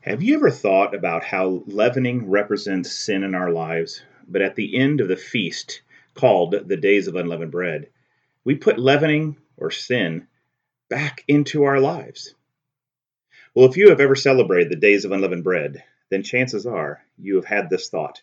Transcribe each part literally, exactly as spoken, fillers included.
Have you ever thought about how leavening represents sin in our lives, but at the end of the feast, called the Days of Unleavened Bread, we put leavening or sin back into our lives? Well, if you have ever celebrated the Days of Unleavened Bread, then chances are you have had this thought.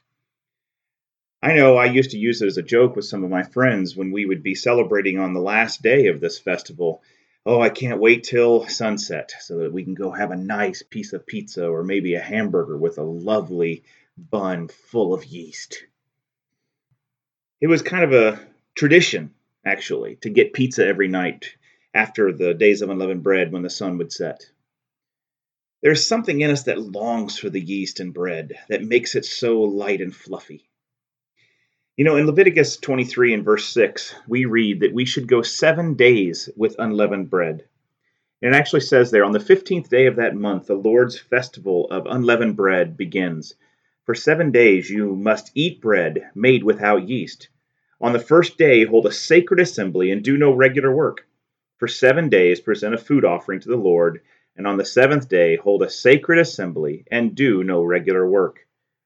I know I used to use it as a joke with some of my friends when we would be celebrating on the last day of this festival. Oh, I can't wait till sunset so that we can go have a nice piece of pizza or maybe a hamburger with a lovely bun full of yeast. It was kind of a tradition, actually, to get pizza every night after the Days of Unleavened Bread when the sun would set. There's something in us that longs for the yeast and bread that makes it so light and fluffy. You know, in Leviticus twenty-three and verse six, we read that we should go seven days with unleavened bread. And it actually says there, on the fifteenth day of that month, the Lord's festival of unleavened bread begins. For seven days you must eat bread made without yeast. On the first day, hold a sacred assembly and do no regular work. For seven days, present a food offering to the Lord. And on the seventh day, hold a sacred assembly and do no regular work.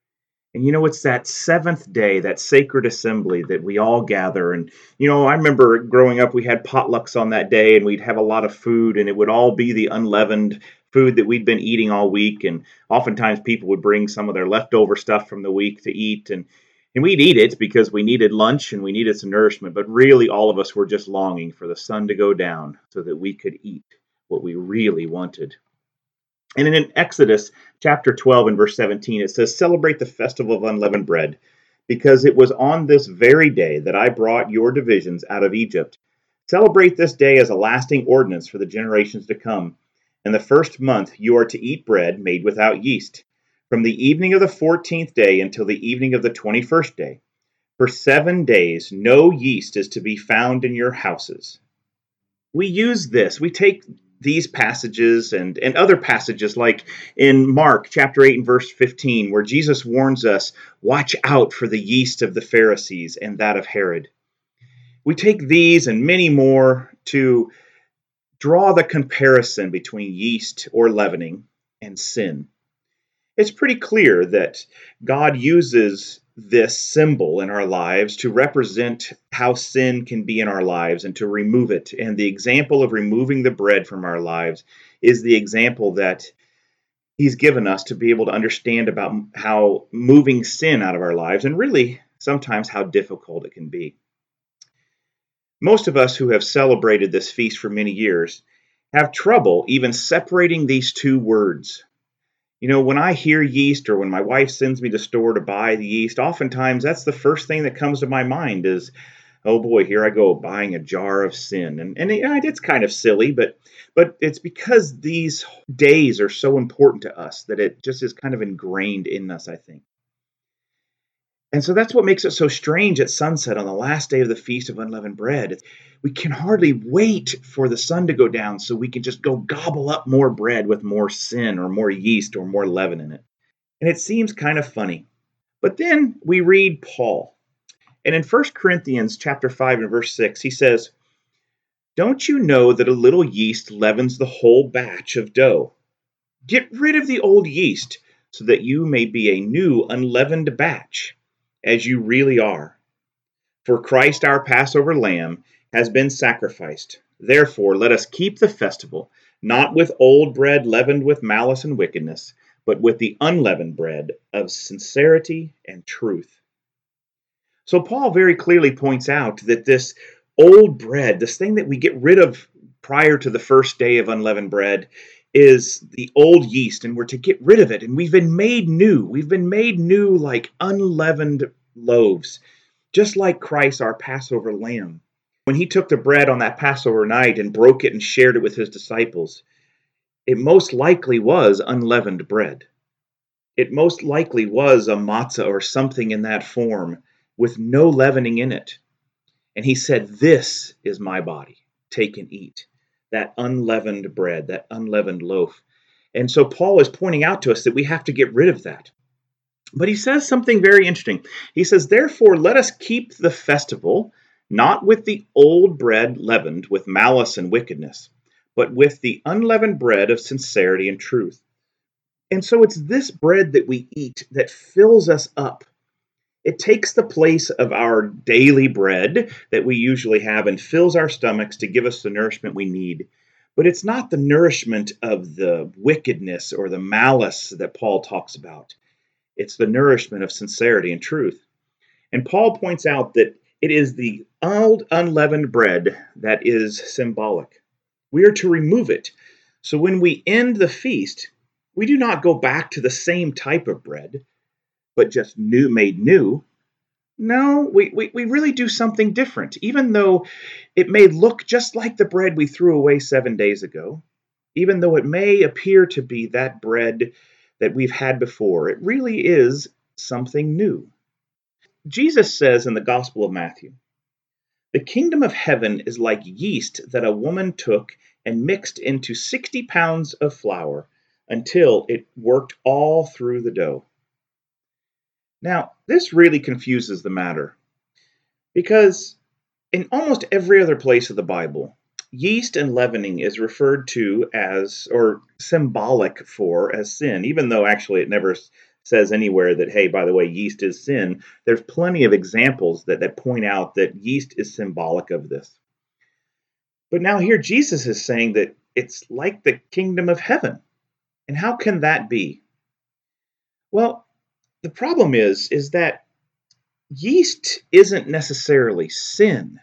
And you know, it's that seventh day, that sacred assembly that we all gather. And, you know, I remember growing up, we had potlucks on that day and we'd have a lot of food and it would all be the unleavened food that we'd been eating all week. And oftentimes people would bring some of their leftover stuff from the week to eat. And, and we'd eat it because we needed lunch and we needed some nourishment. But really, all of us were just longing for the sun to go down so that we could eat what we really wanted. And in Exodus chapter twelve and verse seventeen, it says, "Celebrate the festival of unleavened bread, because it was on this very day that I brought your divisions out of Egypt. Celebrate this day as a lasting ordinance for the generations to come. In the first month you are to eat bread made without yeast, from the evening of the fourteenth day until the evening of the twenty-first day. For seven days no yeast is to be found in your houses." We use this. We take these passages and, and other passages like in Mark chapter eight and verse fifteen, where Jesus warns us, watch out for the yeast of the Pharisees and that of Herod. We take these and many more to draw the comparison between yeast or leavening and sin. It's pretty clear that God uses this symbol in our lives to represent how sin can be in our lives and to remove it. And the example of removing the bread from our lives is the example that He's given us to be able to understand about how moving sin out of our lives, and really sometimes how difficult it can be. Most of us who have celebrated this feast for many years have trouble even separating these two words. You know, when I hear yeast or when my wife sends me to the store to buy the yeast, oftentimes that's the first thing that comes to my mind is, oh boy, here I go buying a jar of sin. And, and it, it's kind of silly, but but it's because these days are so important to us that it just is kind of ingrained in us, I think. And so that's what makes it so strange at sunset on the last day of the Feast of Unleavened Bread. We can hardly wait for the sun to go down so we can just go gobble up more bread with more sin or more yeast or more leaven in it. And it seems kind of funny. But then we read Paul. And in First Corinthians chapter five and verse six, he says, "Don't you know that a little yeast leavens the whole batch of dough? Get rid of the old yeast so that you may be a new unleavened batch, as you really are. For Christ our Passover lamb has been sacrificed. Therefore let us keep the festival, not with old bread leavened with malice and wickedness, but with the unleavened bread of sincerity and truth." So Paul very clearly points out that this old bread, this thing that we get rid of prior to the first day of unleavened bread, is the old yeast, and we're to get rid of it. And we've been made new. We've been made new like unleavened loaves, just like Christ, our Passover lamb. When he took the bread on that Passover night and broke it and shared it with his disciples, it most likely was unleavened bread. It most likely was a matzah or something in that form with no leavening in it. And he said, "This is my body. Take and eat." That unleavened bread, that unleavened loaf. And so Paul is pointing out to us that we have to get rid of that. But he says something very interesting. He says, "Therefore, let us keep the festival, not with the old bread leavened with malice and wickedness, but with the unleavened bread of sincerity and truth." And so it's this bread that we eat that fills us up. It takes the place of our daily bread that we usually have and fills our stomachs to give us the nourishment we need. But it's not the nourishment of the wickedness or the malice that Paul talks about. It's the nourishment of sincerity and truth. And Paul points out that it is the old unleavened bread that is symbolic. We are to remove it. So when we end the feast, we do not go back to the same type of bread, but just new made new. No, we, we, we really do something different, even though it may look just like the bread we threw away seven days ago, even though it may appear to be that bread that we've had before. It really is something new. Jesus says in the Gospel of Matthew, "The kingdom of heaven is like yeast that a woman took and mixed into sixty pounds of flour until it worked all through the dough." Now, this really confuses the matter because in almost every other place of the Bible, yeast and leavening is referred to as, or symbolic for, as sin, even though actually it never says anywhere that, hey, by the way, yeast is sin. There's plenty of examples that, that point out that yeast is symbolic of this. But now here Jesus is saying that it's like the kingdom of heaven. And how can that be? Well, the problem is, is that yeast isn't necessarily sin.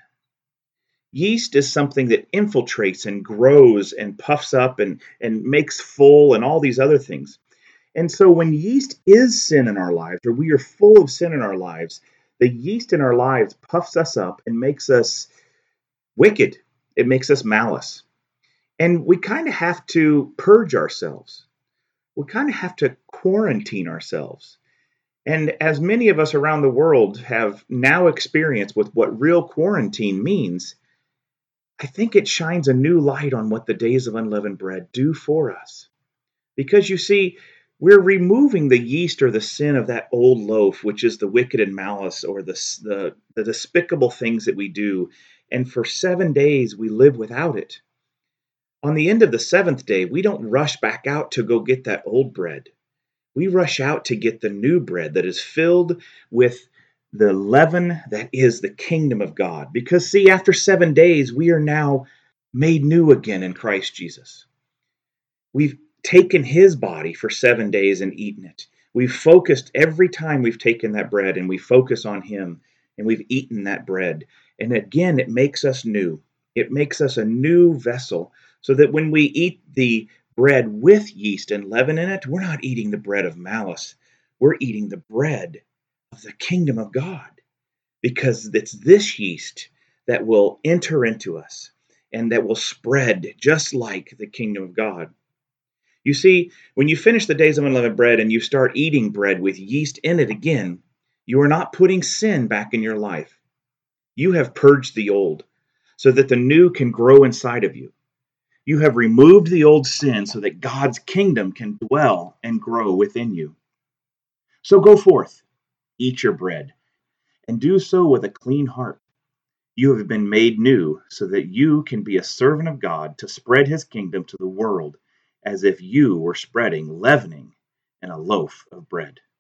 Yeast is something that infiltrates and grows and puffs up and, and makes full and all these other things. And so when yeast is sin in our lives, or we are full of sin in our lives, the yeast in our lives puffs us up and makes us wicked. It makes us malice. And we kind of have to purge ourselves. We kind of have to quarantine ourselves. And as many of us around the world have now experienced with what real quarantine means, I think it shines a new light on what the days of unleavened bread do for us. Because you see, we're removing the yeast or the sin of that old loaf, which is the wicked and malice or the, the, the despicable things that we do. And for seven days, we live without it. On the end of the seventh day, we don't rush back out to go get that old bread. We rush out to get the new bread that is filled with the leaven that is the kingdom of God. Because, see, after seven days, we are now made new again in Christ Jesus. We've taken his body for seven days and eaten it. We've focused every time we've taken that bread and we focus on him and we've eaten that bread. And again, it makes us new. It makes us a new vessel so that when we eat the bread with yeast and leaven in it, we're not eating the bread of malice. We're eating the bread of the kingdom of God, because it's this yeast that will enter into us and that will spread just like the kingdom of God. You see, when you finish the days of unleavened bread and you start eating bread with yeast in it again, you are not putting sin back in your life. You have purged the old so that the new can grow inside of you. You have removed the old sin so that God's kingdom can dwell and grow within you. So go forth, eat your bread, and do so with a clean heart. You have been made new so that you can be a servant of God to spread his kingdom to the world as if you were spreading leavening in a loaf of bread.